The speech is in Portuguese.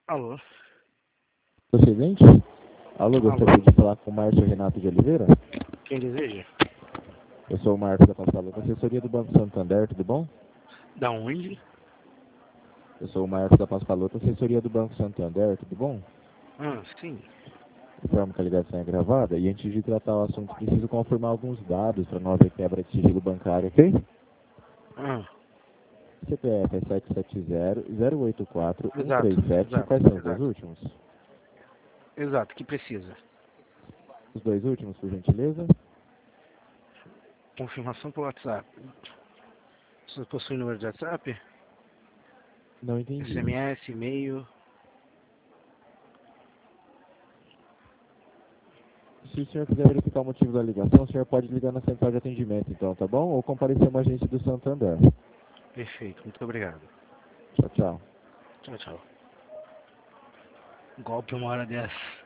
Alô? Presidente? Alô, gostaria Alô? de falar com o Márcio Renato de Oliveira? Quem deseja? Eu sou o Márcio da Pascalota, assessoria do Banco Santander, tudo bom? Da onde? Eu sou o Márcio da Pascalota, assessoria do Banco Santander, tudo bom? Sim. Informo que a ligação é gravada e antes de tratar o assunto preciso confirmar alguns dados para não haver quebra de sigilo bancário, ok? CPF é 770-084-137, Exato, quais são os dois exato. últimos? Exato, que precisa? Os dois últimos, por gentileza? Confirmação por WhatsApp. Você possui número de WhatsApp? Não entendi. SMS, e-mail? Se o senhor quiser verificar o motivo da ligação, o senhor pode ligar na central de atendimento, então, tá bom? Ou comparecer a uma agência do Santander. Perfeito, muito obrigado. Tchau, tchau. Tchau, tchau. Golpe uma hora dessa.